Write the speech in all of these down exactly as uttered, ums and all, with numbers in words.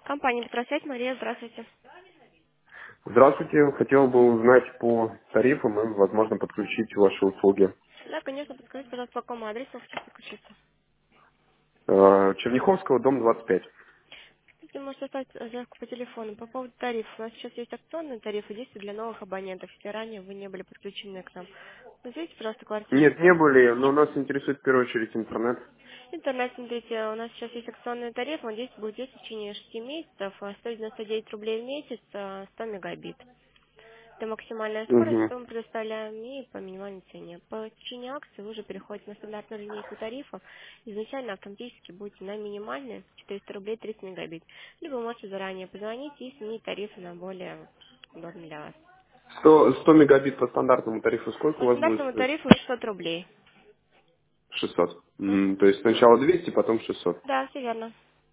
Компания Петросвязь, Мария, здравствуйте. Здравствуйте. Хотел бы узнать по тарифам и, возможно, подключить ваши услуги. Да, конечно, подскажите, пожалуйста, по какому адресу вы хотите подключиться. Э, Черняховского, дом двадцать пять. Если можете оставить заявку по телефону. По поводу тарифа. У нас сейчас есть акционные тарифы, действия для новых абонентов, если ранее вы не были подключены к нам. Назовите, пожалуйста, Нет, не квартиру. были, но нас интересует в первую очередь интернет. Интернет, смотрите, у нас сейчас есть акционный тариф, он действует будет действовать в течение шести месяцев, а сто девяносто девять рублей в месяц, а сто мегабит. Это максимальная скорость, Угу. что мы предоставляем, и по минимальной цене. По течении акции вы уже переходите на стандартную линейку тарифа. Изначально автоматически будете на минимальные четыреста рублей тридцать мегабит. Либо вы можете заранее позвонить и сменить тарифы на более удобный для вас. сто, сто мегабит по стандартному тарифу сколько По у вас будет стандартному стоить? тарифу шестьсот рублей. шестьсот. М, Мгм. То есть сначала двести, потом шестьсот. Да, все верно.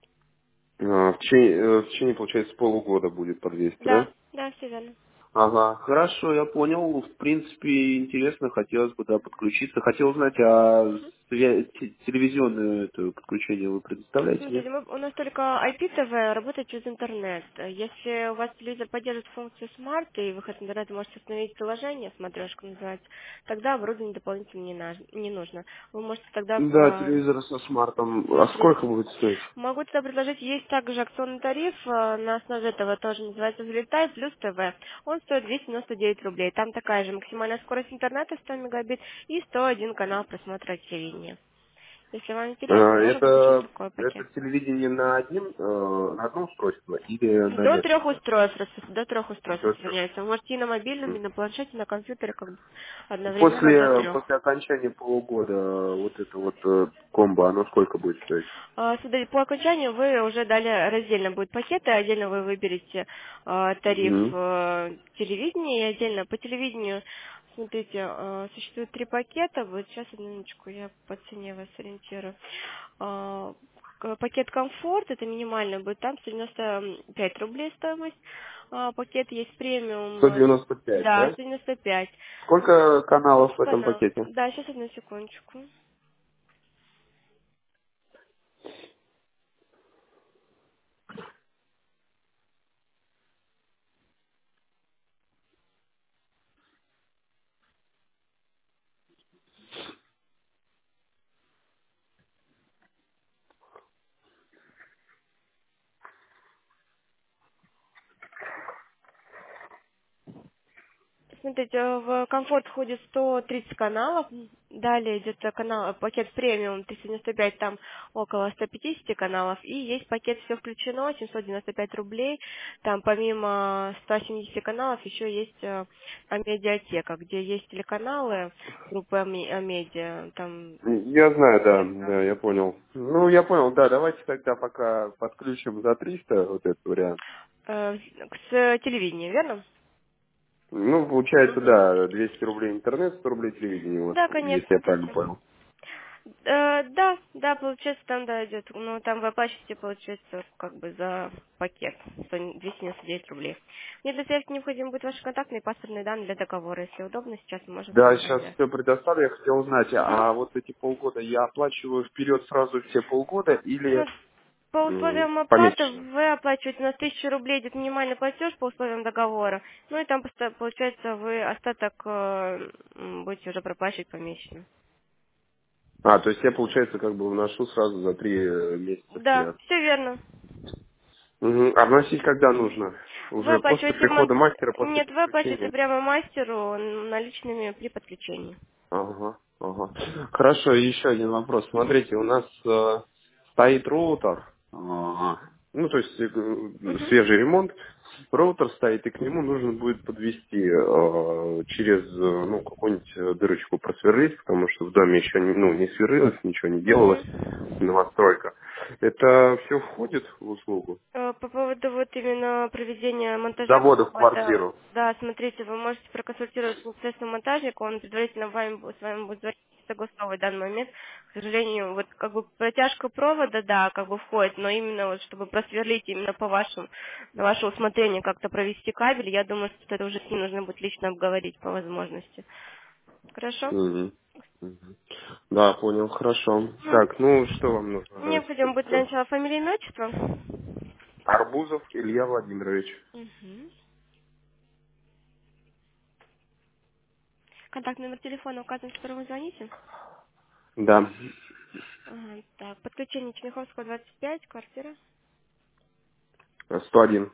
А, В течение, э, в течение, получается, полугода будет по двести, да? Да, да, все верно. Ага, хорошо, я понял. В принципе, интересно, хотелось бы, да, подключиться. Хотел узнать, а свя- те- телевизионное это подключение вы предоставляете, нет? Смотрите, мы- у нас только ай пи ти ви работает через интернет. Если у вас телевизор поддерживает функцию Smart, и выход в интернет можете установить приложение, смотрешка называется, тогда оборудование дополнительно не, наж- не нужно. Вы можете тогда Да, по... телевизор со смартом. А теле- сколько будет стоить? Могу тогда предложить, есть также акционный тариф, э, на основе этого тоже называется «Взлетай плюс ТВ». Он стоит двести девяносто девять рублей. Там такая же максимальная скорость интернета сто мегабит и сто один канал просмотра телевидения. Если вам Э, интересно, можем предложить Это, такой это пакет. телевидение на одним, э, на одно устройство или на До трех несколько? устройств, рас- до трех устройств До трех. распространяется. Вы можете и на мобильном, и Мгм. на планшете, и на компьютере как бы одновременно до После, трех. после окончания полугода э, вот это вот э, комбо, оно сколько будет стоить? А, смотрите, по окончанию вы уже далее раздельно будут пакеты, отдельно вы выберете а, тариф Мгм. э, телевидения, и отдельно по телевидению, смотрите, а, существует три пакета, вот сейчас, одну минуточку, я по цене вас ориентирую. А, к- Пакет комфорт, это минимальный будет, там сто девяносто пять рублей стоимость. А, Пакет есть премиум, сто э, девяносто пять, да, да? сто девяносто пять. Сколько каналов в этом Канал. пакете? Да, сейчас одну секундочку. Смотрите, в комфорт входит сто тридцать каналов, далее идет э, канал, э, пакет премиум триста девяносто пять, там около ста пятидесяти каналов, и есть пакет все включено, семьсот девяносто пять рублей, там помимо ста семидесяти каналов еще есть э, амедиатека, где есть телеканалы группы Аме- Амедиа, там Я знаю, да, да. да, я понял. Ну, я понял, да, давайте тогда пока подключим за триста вот этот вариант. Э, с телевидения, верно? Ну, получается, Мгм. да, двести рублей интернет, сто рублей телевидение, вот, Да, если конечно, я правильно смотрите. понял. Э, да, да, получается, там да идет. Ну, там вы оплачиваете, получается, как бы за пакет. сто двести девяносто девять рублей. Мне для заявки необходимы будут ваши контактные и паспортные данные для договора. Если удобно, сейчас мы можем Да, формировать сейчас заявку. все предоставлю. Я хотел узнать, Мгм. а вот эти полгода я оплачиваю вперед сразу все полгода или Ну, по м, условиям оплаты помесячно? вы оплачиваете у нас тысячу рублей, идет минимальный платеж по условиям договора. Ну и там поста- получается вы остаток э, м, будете уже проплачивать помесячно. А, то есть я, получается, как бы вношу сразу за три э, месяца Да, вперед. все верно. Мгм. А вносить когда нужно? Вы Уже после оплачиваете мон- прихода мастера, после Нет, вы оплачиваете подключения? прямо мастеру наличными при подключении. Ага, ага. Хорошо, еще один вопрос. Смотрите, у нас э, стоит роутер, а, ну, то есть э, Мгм. свежий ремонт, роутер стоит, и к нему нужно будет подвести э, через, э, ну, какую-нибудь э, дырочку просверлить, потому что в доме еще не, ну, не сверлилось, ничего не делалось, Мгм. новостройка. Это все входит в услугу? Э, По поводу вот именно проведения монтажа Завода в провода, квартиру. да, смотрите, вы можете проконсультироваться с непосредственным монтажником, он предварительно вами, бу- с вами будет звонить, согласовывать данный момент. К сожалению, вот как бы протяжка провода, да, как бы входит, но именно вот чтобы просверлить именно по вашему, на ваше усмотрение как-то провести кабель, я думаю, что это уже с ним нужно будет лично обговорить по возможности. Хорошо? Мгм. Мгм. Да, понял, хорошо. Мгм. Так, ну что вам нужно знать? Необходимо будет для начала фамилия, имя, отчество. Арбузов Илья Владимирович. Угу. Контактный номер телефона указан, с которого вы звоните? Да. Ага, так, подключение Чемиховского, двадцать пять, квартира. сто один.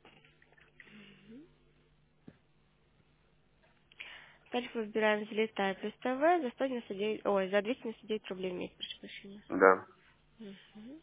Тариф выбираем «Залетай» плюс ТВ за сто девяносто девять, ой, за двести девяносто девять рублей в месяц, прошу прощения. Да. Угу.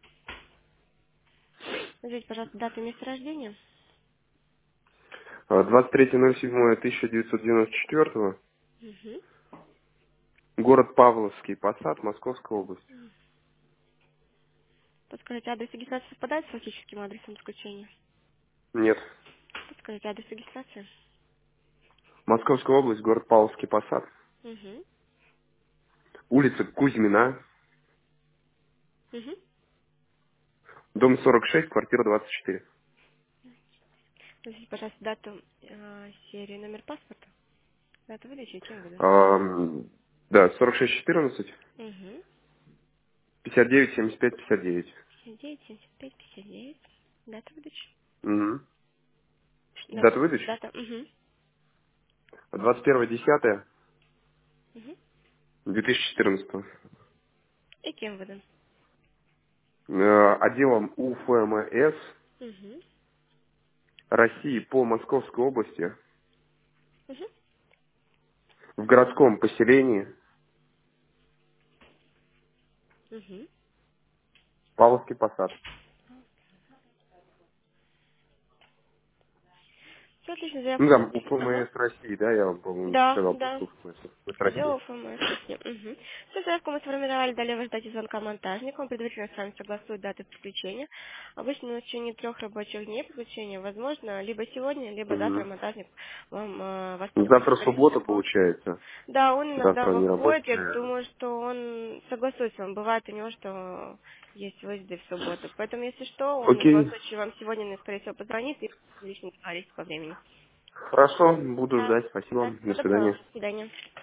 Скажите, пожалуйста, дату и место рождения. двадцать третье ноль седьмое тысяча девятьсот девяносто четвёртого. Угу. Город Павловский, Посад, Московская область. Подскажите, адрес регистрации совпадает с фактическим адресом подключения? Нет. Подскажите, адрес регистрации. Московская область, город Павловский, Посад. Угу. Улица Кузьмина, Угу. дом сорок шесть, квартира двадцать четыре. Скажите, пожалуйста, дату, э, серию, номер паспорта. Дату выдачи и кем выдан. Ам, да, сорок шесть четырнадцать, Угу. пятьдесят девять семьдесят пять пятьдесят девять. пятьдесят девять, семьдесят пять, пятьдесят девять. Дата выдачи. Угу. Дата, Дата выдачи? дата, угу. двадцать первое десятое Угу. две тысячи четырнадцатого. И кем выдан. Э, Отделом УФМС Угу. России по Московской области Угу. в городском поселении Угу. Павловский Посад. Все отлично, Ну заявку там запишу. Ага. УФМС России, да, я вам, по-моему, Да, сказал да. просто УФМС. Это Отдел Россия. ФМС. Угу. Все, заявку мы сформировали, далее вы ждете звонка монтажника, он предварительно с вами согласует даты подключения. Обычно в течение трех рабочих дней подключения возможно либо сегодня, либо завтра Угу. монтажник вам э, вас Завтра подключит на суббота личный пункт. получается. Да, он иногда Завтра не выходит, рабочий, я наверное. думаю, что он согласуется, он бывает у него, что есть выезды в субботу. Поэтому, если что, он в любом Окей. случае вам сегодня, ну, скорее всего, позвонит и лично договорится по времени. Хорошо, буду Да, ждать. Спасибо. да, До всего доброго, свидания. до свидания.